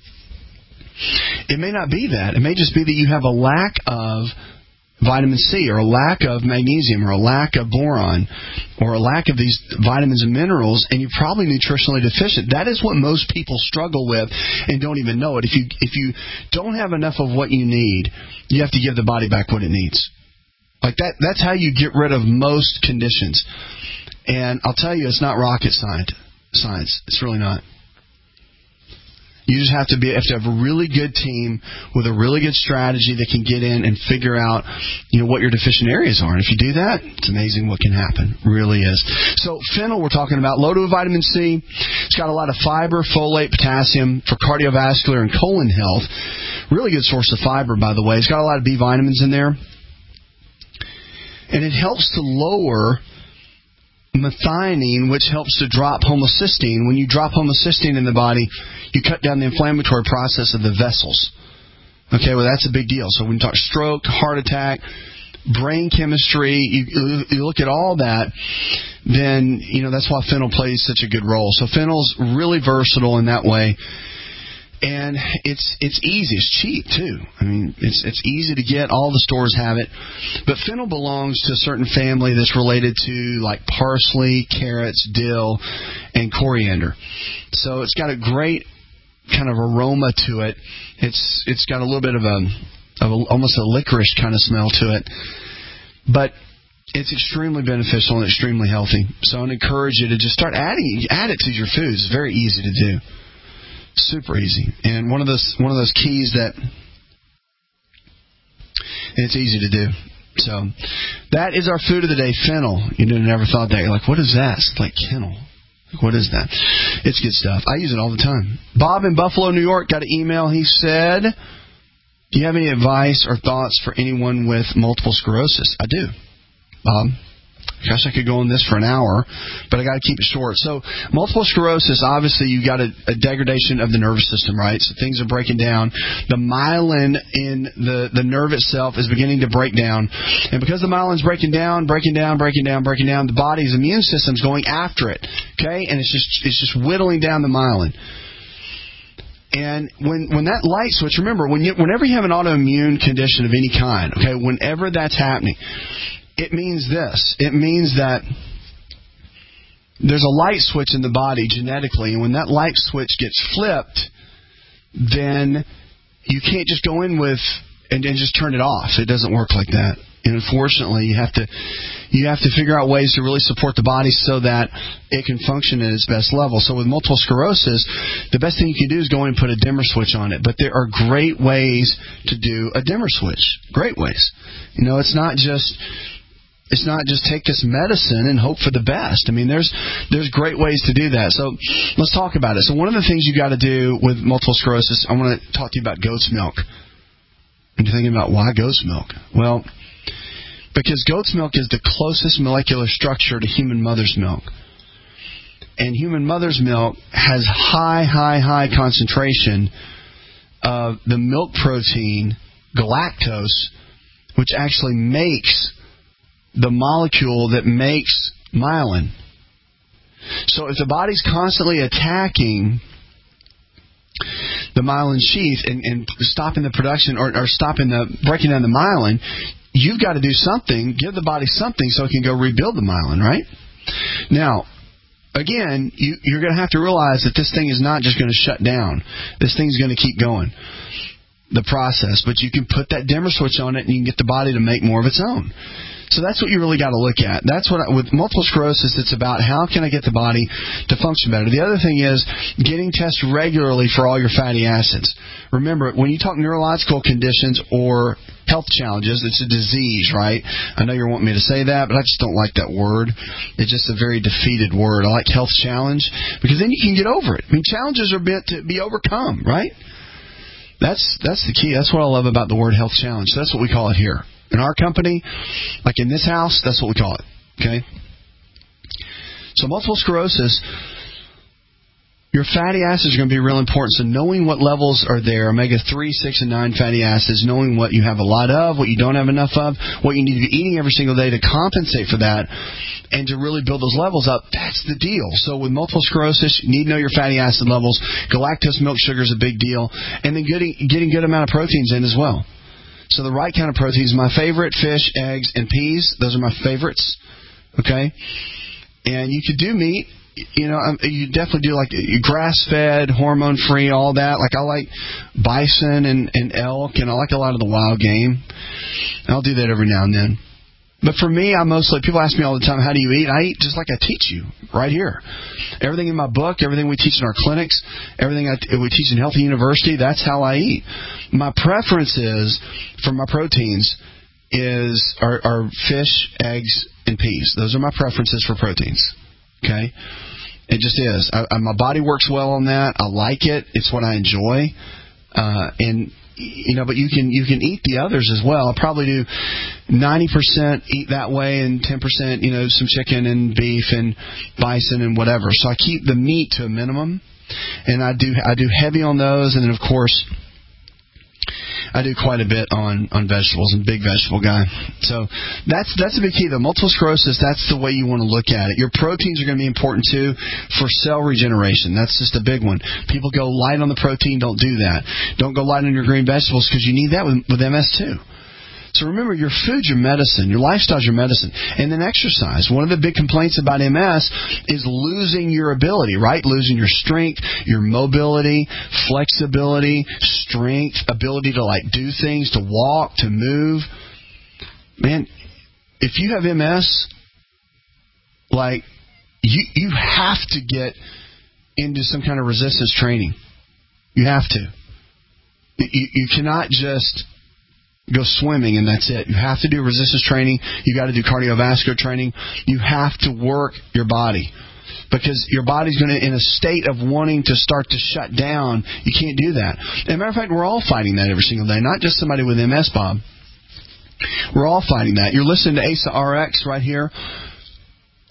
it may not be that. It may just be that you have a lack of vitamin C or a lack of magnesium or a lack of boron or a lack of these vitamins and minerals, and you're probably nutritionally deficient. That is what most people struggle with and don't even know it. If you if you don't have enough of what you need, you have to give the body back what it needs. Like that that's how you get rid of most conditions. And I'll tell you, it's not rocket science. Science. It's really not. You just have to be have to have a really good team with a really good strategy that can get in and figure out, you know, what your deficient areas are. And if you do that, it's amazing what can happen. It really is. So fennel, we're talking about, loaded with vitamin C. It's got a lot of fiber, folate, potassium for cardiovascular and colon health. Really good source of fiber, by the way. It's got a lot of B vitamins in there. And it helps to lower methionine, which helps to drop homocysteine. When you drop homocysteine in the body, you cut down the inflammatory process of the vessels. Okay, well, that's a big deal. So when you talk stroke, heart attack, brain chemistry, you, you look at all that, then, you know, that's why fennel plays such a good role. So fennel's really versatile in that way. And it's it's easy. It's cheap, too. I mean, it's it's easy to get. All the stores have it. But fennel belongs to a certain family that's related to, like, parsley, carrots, dill, and coriander. So it's got a great kind of aroma to it. It's It's got a little bit of a, of a almost a licorice kind of smell to it. But it's extremely beneficial and extremely healthy. So I'd encourage you to just start adding add it to your foods. It's very easy to do. Super easy. And one of those one of those keys that it's easy to do. So that is our food of the day, fennel. You never thought that. You're like, what is that? It's like kennel. Like, what is that? It's good stuff. I use it all the time. Bob in Buffalo, New York, got an email. He said, do you have any advice or thoughts for anyone with multiple sclerosis? I do, Bob. Gosh, I could go on this for an hour, but I got to keep it short. So multiple sclerosis, obviously you got a, a degradation of the nervous system, right? So things are breaking down. The myelin in the, the nerve itself is beginning to break down. And because the myelin's breaking down, breaking down, breaking down, breaking down, the body's immune system's going after it, okay? And it's just it's just whittling down the myelin. And when when that light switch, remember, when you, whenever you have an autoimmune condition of any kind, okay, whenever that's happening, it means this. It means that there's a light switch in the body genetically, and when that light switch gets flipped, then you can't just go in with and, and just turn it off. It doesn't work like that. And unfortunately, you have to you have to figure out ways to really support the body so that it can function at its best level. So with multiple sclerosis, the best thing you can do is go in and put a dimmer switch on it. But there are great ways to do a dimmer switch. Great ways. You know, it's not just it's not just take this medicine and hope for the best. I mean, there's there's great ways to do that. So let's talk about it. So one of the things you got to do with multiple sclerosis, I want to talk to you about goat's milk. And you're thinking about why goat's milk? Well, because goat's milk is the closest molecular structure to human mother's milk. And human mother's milk has high, high, high concentration of the milk protein, galactose, which actually makes the molecule that makes myelin. So if the body's constantly attacking the myelin sheath and, and stopping the production or, or stopping the breaking down the myelin, you've got to do something, give the body something so it can go rebuild the myelin, right? Now, again, you, you're going to have to realize that this thing is not just going to shut down. This thing's going to keep going, the process. But you can put that dimmer switch on it and you can get the body to make more of its own. So that's what you really got to look at. That's what I, with multiple sclerosis, it's about how can I get the body to function better. The other thing is getting tested regularly for all your fatty acids. Remember, when you talk neurological conditions or health challenges, it's a disease, right? I know you're wanting me to say that, but I just don't like that word. It's just a very defeated word. I like health challenge because then you can get over it. I mean, challenges are meant to be overcome, right? That's that's the key. That's what I love about the word health challenge. So that's what we call it here. In our company, like in this house, that's what we call it. Okay? So multiple sclerosis, your fatty acids are going to be real important. So knowing what levels are there, omega three, six, and nine fatty acids, knowing what you have a lot of, what you don't have enough of, what you need to be eating every single day to compensate for that, and to really build those levels up, that's the deal. So with multiple sclerosis, you need to know your fatty acid levels. Galactose milk sugar is a big deal. And then getting, getting good amount of proteins in as well. So the right kind of proteins, my favorite, fish, eggs, and peas. Those are my favorites. Okay? And you could do meat. You know, you definitely do like grass-fed, hormone-free, all that. Like I like bison and, and elk, and I like a lot of the wild game. And I'll do that every now and then. But for me, I mostly, people ask me all the time, how do you eat? I eat just like I teach you, right here. Everything in my book, everything we teach in our clinics, everything I, we teach in Healthy University, that's how I eat. My preference is, for my proteins, is are, are fish, eggs, and peas. Those are my preferences for proteins. Okay? It just is. I, I, my body works well on that. I like it. It's what I enjoy. Uh, and... You know, but you can you can eat the others as well. I'll probably do ninety percent eat that way and ten percent, you know, some chicken and beef and bison and whatever. So I keep the meat to a minimum, and I do I do heavy on those, and then of course I do quite a bit on, on vegetables. I'm a big vegetable guy. So that's that's a big key, though. Multiple sclerosis, that's the way you want to look at it. Your proteins are going to be important, too, for cell regeneration. That's just a big one. People go light on the protein. Don't do that. Don't go light on your green vegetables because you need that with, with M S, too. So remember, your food's your medicine. Your lifestyle's your medicine. And then exercise. One of the big complaints about M S is losing your ability, right? Losing your strength, your mobility, flexibility, strength, ability to, like, do things, to walk, to move. Man, if you have M S, like, you you have to get into some kind of resistance training. You have to. You, you cannot just go swimming and that's it. You have to do resistance training. You got to do cardiovascular training. You have to work your body because your body's going to, in a state of wanting to start to shut down, you can't do that. As a matter of fact, we're all fighting that every single day, not just somebody with M S, Bob. We're all fighting that. You're listening to A S A R X right here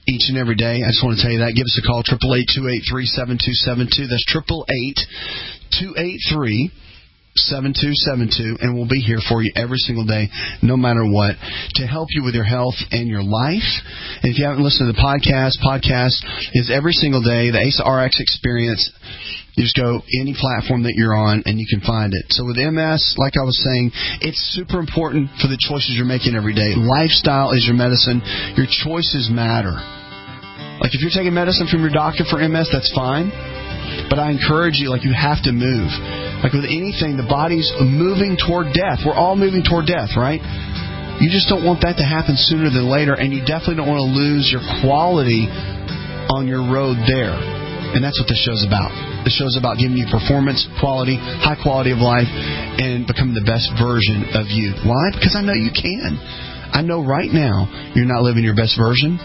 each and every day. I just want to tell you that. Give us a call, eight eight eight, two eight three, seven two seven two. That's eight eight eight, two eight three, seven two seven two, and we'll be here for you every single day, no matter what, to help you with your health and your life. And if you haven't listened to the podcast, podcast is every single day, the A S A R X Experience. You just go any platform that you're on, and you can find it. So with M S, like I was saying, it's super important for the choices you're making every day. Lifestyle is your medicine. Your choices matter. Like if you're taking medicine from your doctor for M S, that's fine. But I encourage you, like you have to move. Like with anything, the body's moving toward death. We're all moving toward death, right? You just don't want that to happen sooner than later, and you definitely don't want to lose your quality on your road there. And that's what this show's about. The show's about giving you performance, quality, high quality of life, and becoming the best version of you. Why? Because I know you can. I know right now you're not living your best version,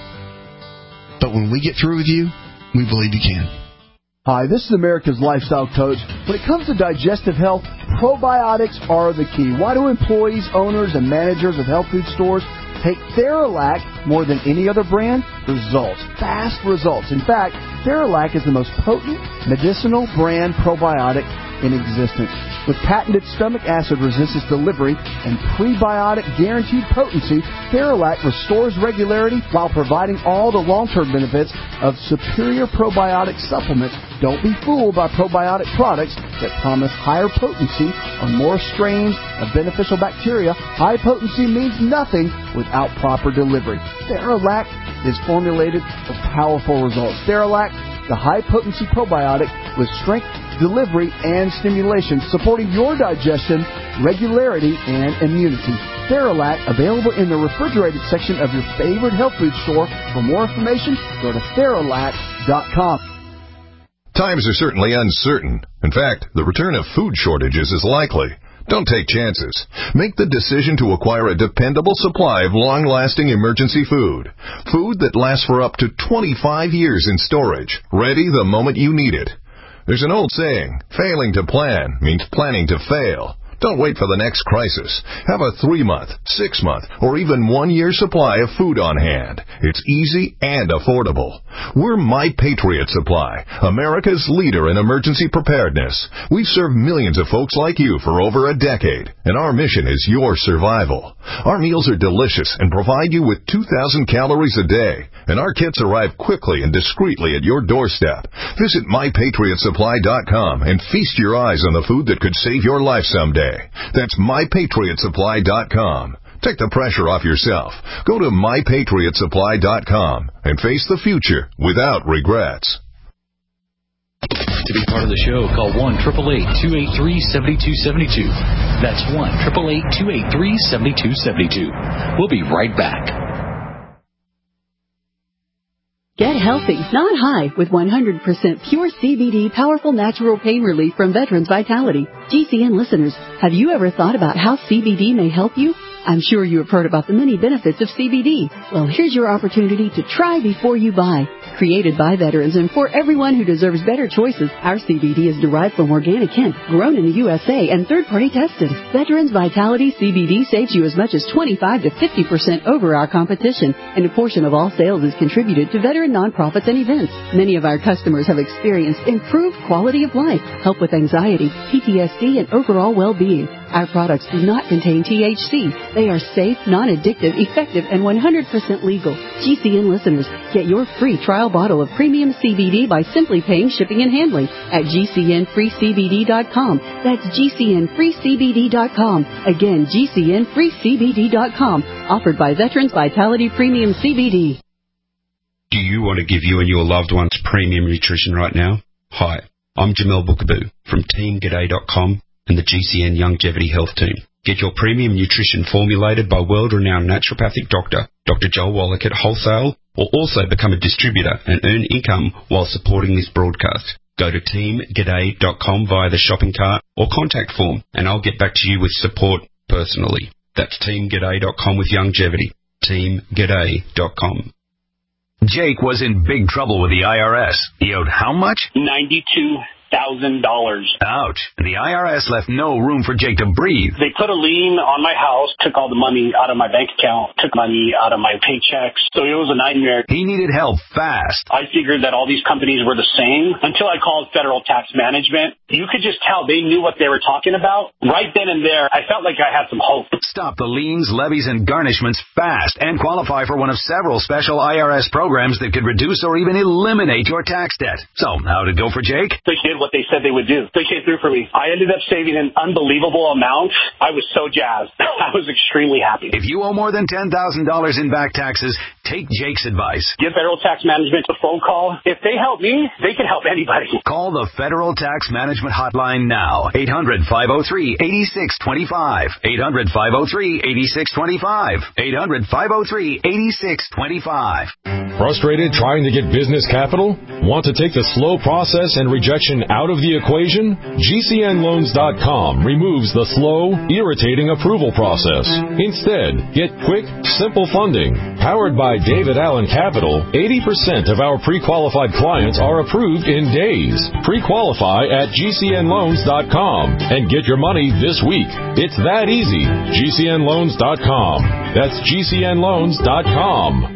but when we get through with you, we believe you can. Hi, this is America's Lifestyle Coach. When it comes to digestive health, probiotics are the key. Why do employees, owners, and managers of health food stores take Theralac more than any other brand? Results. Fast results. In fact, Theralac is the most potent medicinal brand probiotic in existence. With patented stomach acid resistance delivery and prebiotic guaranteed potency, Theralac restores regularity while providing all the long-term benefits of superior probiotic supplements. Don't be fooled by probiotic products that promise higher potency or more strains of beneficial bacteria. High potency means nothing without proper delivery. Theralac is formulated for powerful results. Theralac, the high-potency probiotic with strength, delivery, and stimulation, supporting your digestion, regularity, and immunity. Theralac, available in the refrigerated section of your favorite health food store. For more information, go to Theralac dot com. Times are certainly uncertain. In fact, the return of food shortages is likely. Don't take chances. Make the decision to acquire a dependable supply of long-lasting emergency food. Food that lasts for up to twenty-five years in storage, ready the moment you need it. There's an old saying, failing to plan means planning to fail. Don't wait for the next crisis. Have a three-month, six-month, or even one-year supply of food on hand. It's easy and affordable. We're My Patriot Supply, America's leader in emergency preparedness. We've served millions of folks like you for over a decade, and our mission is your survival. Our meals are delicious and provide you with two thousand calories a day, and our kits arrive quickly and discreetly at your doorstep. Visit my patriot supply dot com and feast your eyes on the food that could save your life someday. That's my patriot supply dot com. Take the pressure off yourself. Go to my patriot supply dot com and face the future without regrets. To be part of the show, call one eight eight eight, two eight three, seven two seven two. That's one eight eight eight, two eight three, seven two seven two. We'll be right back. Get healthy, not high, with one hundred percent pure C B D powerful natural pain relief from Veterans Vitality. G C N listeners, have you ever thought about how C B D may help you? I'm sure you have heard about the many benefits of C B D. Well, here's your opportunity to try before you buy. Created by veterans and for everyone who deserves better choices, our C B D is derived from organic hemp, grown in the U S A, and third-party tested. Veterans Vitality C B D saves you as much as twenty-five to fifty percent over our competition, and a portion of all sales is contributed to veteran nonprofits and events. Many of our customers have experienced improved quality of life, help with anxiety, P T S D, and overall well-being. Our products do not contain T H C. They are safe, non-addictive, effective, and one hundred percent legal. G C N listeners, get your free trial bottle of premium C B D by simply paying shipping and handling at G C N free C B D dot com. That's G C N free C B D dot com. Again, G C N free C B D dot com. Offered by Veterans Vitality Premium C B D. Do you want to give you and your loved ones premium nutrition right now? Hi, I'm Jamel Bookaboo from Team G'day dot com and the G C N Longevity Health Team. Get your premium nutrition formulated by world-renowned naturopathic doctor, Doctor Joel Wallach at wholesale, or also become a distributor and earn income while supporting this broadcast. Go to Team G'day dot com via the shopping cart or contact form, and I'll get back to you with support personally. That's Team G'day dot com with Longevity. Team G'day dot com. Jake was in big trouble with the I R S. He owed how much? ninety-two thousand dollars. Ouch. And the I R S left no room for Jake to breathe. They put a lien on my house, took all the money out of my bank account, took money out of my paychecks. So it was a nightmare. He needed help fast. I figured that all these companies were the same until I called Federal Tax Management. You could just tell they knew what they were talking about. Right then and there, I felt like I had some hope. Stop the liens, levies, and garnishments fast and qualify for one of several special I R S programs that could reduce or even eliminate your tax debt. So, how'd it go for Jake? They did what they said they would do. They came through for me. I ended up saving an unbelievable amount. I was so jazzed. I was extremely happy. If you owe more than ten thousand dollars in back taxes, take Jake's advice. Give Federal Tax Management a phone call. If they help me, they can help anybody. Call the Federal Tax Management Hotline now. eight hundred, five oh three, eight six two five. eight hundred, five oh three, eight six two five. eight hundred, five oh three, eight six two five. Frustrated trying to get business capital? Want to take the slow process and rejection out of the equation? G C N loans dot com removes the slow, irritating approval process. Instead, get quick, simple funding. Powered by David Allen Capital, eighty percent of our pre-qualified clients are approved in days. Pre-qualify at G C N loans dot com and get your money this week. It's that easy. G C N loans dot com. That's G C N loans dot com.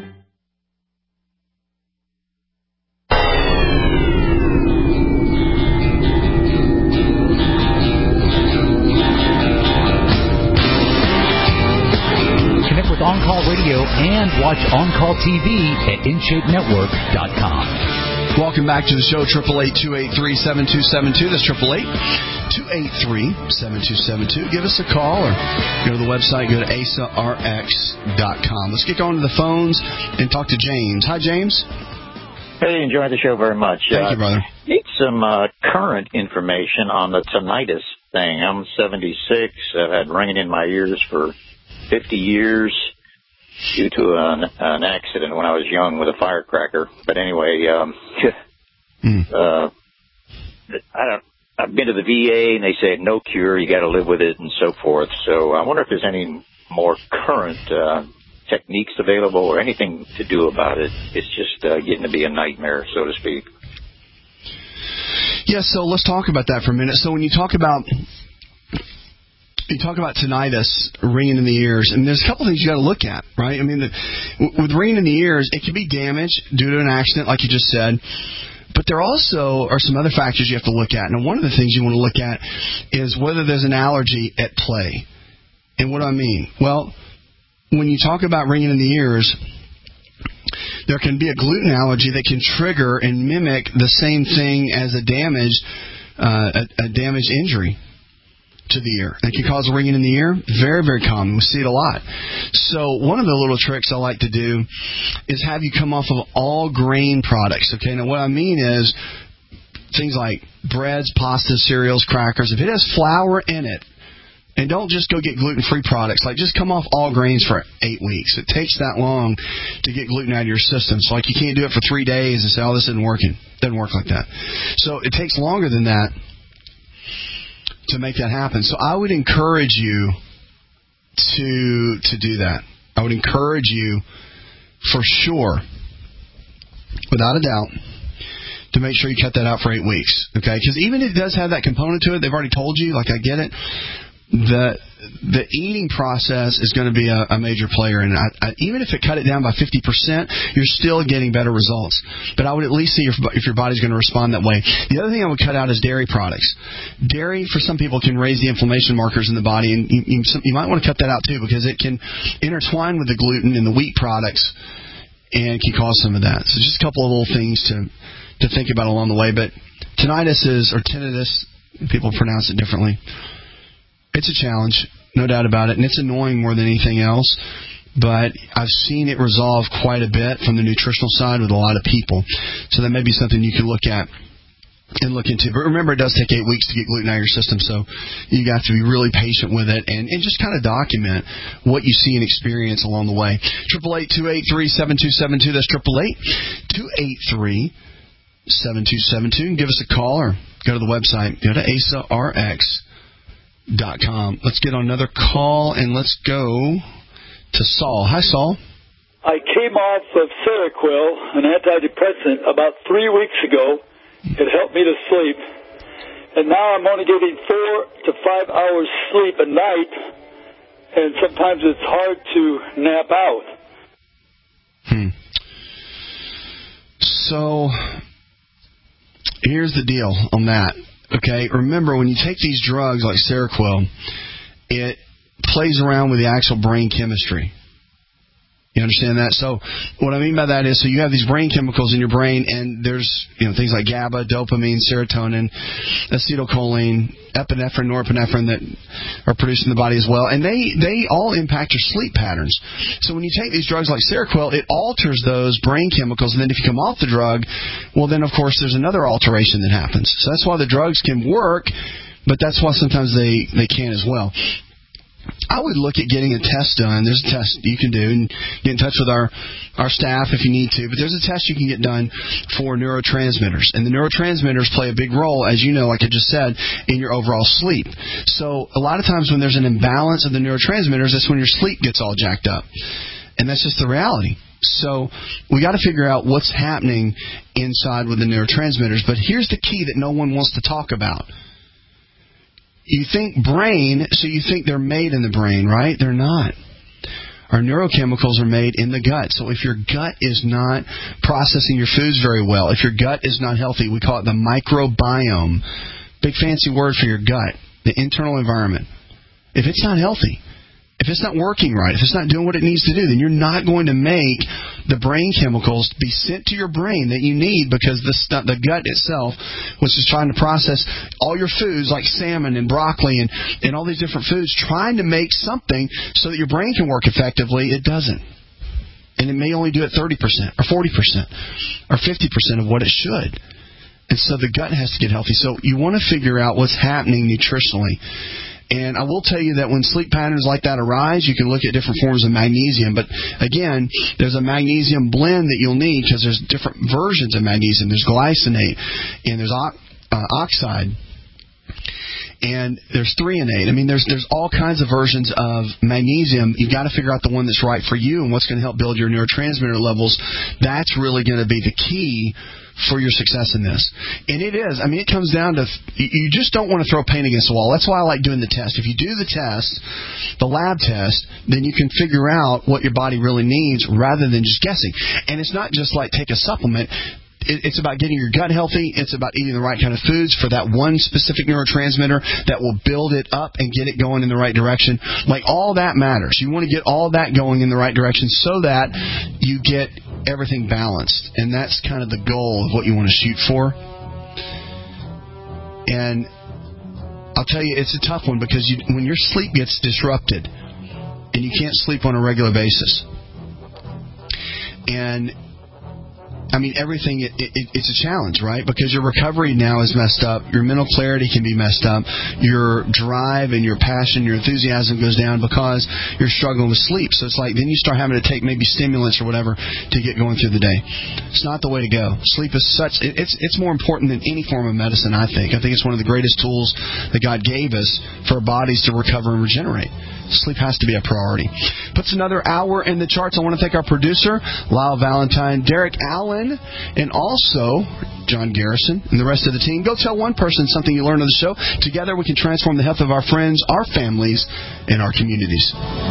With On-Call Radio and watch On-Call T V at in shape network dot com. Welcome back to the show, eight eight eight, two eight three, seven two seven two. That's eight eight eight, two eight three, seven two seven two. Give us a call or go to the website, go to A S A R X dot com. Let's get going to the phones and talk to James. Hi, James. Hey, enjoy the show very much. Thank uh, you, brother. Need some uh, current information on the tinnitus thing. I'm seventy-six. I've had ringing in my ears for fifty years due to an, an accident when I was young with a firecracker. But anyway, um, mm. uh, I don't. I've been to the V A and they say no cure, you got to live with it, and so forth. So I wonder if there's any more current uh, techniques available or anything to do about it. It's just uh, getting to be a nightmare, so to speak. Yeah. So let's talk about that for a minute. So when you talk about You talk about tinnitus, ringing in the ears, and there's a couple things you got to look at, right? I mean, the, with ringing in the ears, it can be damaged due to an accident, like you just said, but there also are some other factors you have to look at. And one of the things you want to look at is whether there's an allergy at play. And what do I mean? Well, when you talk about ringing in the ears, there can be a gluten allergy that can trigger and mimic the same thing as a damaged, uh, a, a damaged injury to the ear. It can cause a ringing in the ear. Very, very common. We see it a lot. So one of the little tricks I like to do is have you come off of all grain products. Okay, now what I mean is things like breads, pastas, cereals, crackers. If it has flour in it, and don't just go get gluten-free products. Like, just come off all grains for eight weeks. It takes that long to get gluten out of your system. So, like, you can't do it for three days and say, oh, this isn't working. It doesn't work like that. So it takes longer than that to make that happen. So I would encourage you to to do that. I would encourage you for sure, without a doubt, to make sure you cut that out for eight weeks. Okay? Because even if it does have that component to it, they've already told you, like I get it, the the eating process is going to be a, a major player. And I, I, even if it cut it down by fifty percent, you're still getting better results. But I would at least see if, if your body's going to respond that way. The other thing I would cut out is dairy products. Dairy, for some people, can raise the inflammation markers in the body, and you, you, you might want to cut that out too, because it can intertwine with the gluten and the wheat products and can cause some of that. So just a couple of little things to, to think about along the way. But tinnitus is, or tinnitus, people pronounce it differently. It's a challenge, no doubt about it, and it's annoying more than anything else, but I've seen it resolve quite a bit from the nutritional side with a lot of people. So that may be something you can look at and look into. But remember, it does take eight weeks to get gluten out of your system, so you got to be really patient with it and, and just kind of document what you see and experience along the way. eight eight eight, two eight three, seven two seven two. That's eight eight eight, two eight three, seven two seven two. And give us a call or go to the website. Go to A S A R X dot com. Let's get on another call, and let's go to Saul. Hi, Saul. I came off of Seroquel, an antidepressant, about three weeks ago. It helped me to sleep. and now I'm only getting four to five hours sleep a night, and sometimes it's hard to nap out. Hmm. So, here's the deal on that. Okay, remember, when you take these drugs like Seroquel, it plays around with the actual brain chemistry. You understand that? So what I mean by that is, so you have these brain chemicals in your brain, and there's, you know, things like GABA, dopamine, serotonin, acetylcholine, epinephrine, norepinephrine that are produced in the body as well, and they, they all impact your sleep patterns. So when you take these drugs like Seroquel, it alters those brain chemicals, and then if you come off the drug, well, then, of course, there's another alteration that happens. So that's why the drugs can work, but that's why sometimes they, they can't as well. I would look at getting a test done. There's a test you can do, and get in touch with our, our staff if you need to. But there's a test you can get done for neurotransmitters. And the neurotransmitters play a big role, as you know, like I just said, in your overall sleep. So a lot of times when there's an imbalance of the neurotransmitters, that's when your sleep gets all jacked up. And that's just the reality. So we got to figure out what's happening inside with the neurotransmitters. But here's the key that no one wants to talk about. You think brain, so you think they're made in the brain, right? They're not. Our neurochemicals are made in the gut. So if your gut is not processing your foods very well, if your gut is not healthy, we call it the microbiome. Big fancy word for your gut, the internal environment. If it's not healthy, if it's not working right, if it's not doing what it needs to do, then you're not going to make the brain chemicals be sent to your brain that you need, because the st- the gut itself, which is trying to process all your foods like salmon and broccoli and, and all these different foods, trying to make something so that your brain can work effectively, it doesn't. And it may only do it thirty percent or forty percent or fifty percent of what it should. And so the gut has to get healthy. So you want to figure out what's happening nutritionally. And I will tell you that when sleep patterns like that arise, you can look at different forms of magnesium. But again, there's a magnesium blend that you'll need, because there's different versions of magnesium. There's glycinate, and there's uh, oxide, and there's threonate. I mean, there's there's all kinds of versions of magnesium. You've got to figure out the one that's right for you and what's going to help build your neurotransmitter levels. That's really going to be the key for your success in this. And it is. I mean, it comes down to, you just don't want to throw paint against the wall. That's why I like doing the test. If you do the test, the lab test, then you can figure out what your body really needs rather than just guessing. And it's not just like take a supplement. It's about getting your gut healthy. It's about eating the right kind of foods for that one specific neurotransmitter that will build it up and get it going in the right direction. Like, all that matters. You want to get all that going in the right direction so that you get everything balanced. And that's kind of the goal of what you want to shoot for. And I'll tell you, it's a tough one, because you, when your sleep gets disrupted and you can't sleep on a regular basis, and I mean, everything, it, it, it's a challenge, right? Because your recovery now is messed up. Your mental clarity can be messed up. Your drive and your passion, your enthusiasm goes down because you're struggling with sleep. So it's like, then you start having to take maybe stimulants or whatever to get going through the day. It's not the way to go. Sleep is such, it, it's it's more important than any form of medicine, I think. I think it's one of the greatest tools that God gave us for our bodies to recover and regenerate. Sleep has to be a priority. Puts another hour in the charts. I want to thank our producer, Lyle Valentine, Derek Allen, and also John Garrison and the rest of the team. Go tell one person something you learned on the show. Together we can transform the health of our friends, our families, and our communities.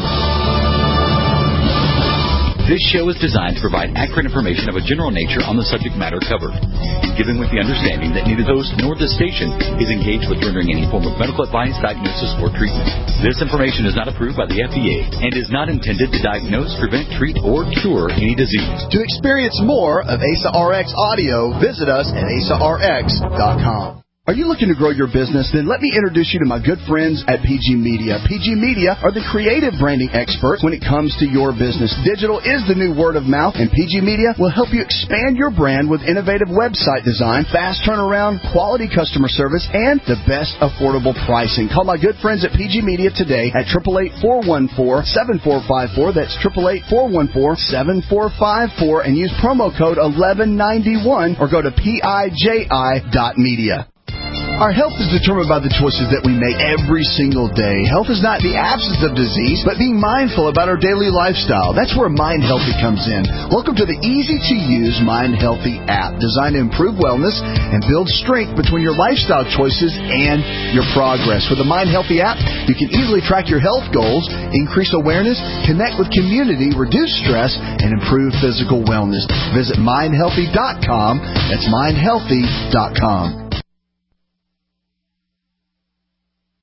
This show is designed to provide accurate information of a general nature on the subject matter covered, given with the understanding that neither the host nor the station is engaged with rendering any form of medical advice, diagnosis, or treatment. This information is not approved by the F D A and is not intended to diagnose, prevent, treat, or cure any disease. To experience more of A S A R X audio, visit us at A S A R X dot com. Are you looking to grow your business? Then let me introduce you to my good friends at P G Media. P G Media are the creative branding experts when it comes to your business. Digital is the new word of mouth, and P G Media will help you expand your brand with innovative website design, fast turnaround, quality customer service, and the best affordable pricing. Call my good friends at P G Media today at eight eight eight, four one four, seven four five four. That's eight eight eight, four one four, seven four five four, and use promo code eleven ninety-one or go to P I J I dot media. Our health is determined by the choices that we make every single day. Health is not the absence of disease, but being mindful about our daily lifestyle. That's where Mind Healthy comes in. Welcome to the easy-to-use Mind Healthy app, designed to improve wellness and build strength between your lifestyle choices and your progress. With the Mind Healthy app, you can easily track your health goals, increase awareness, connect with community, reduce stress, and improve physical wellness. Visit mind healthy dot com. That's mind healthy dot com.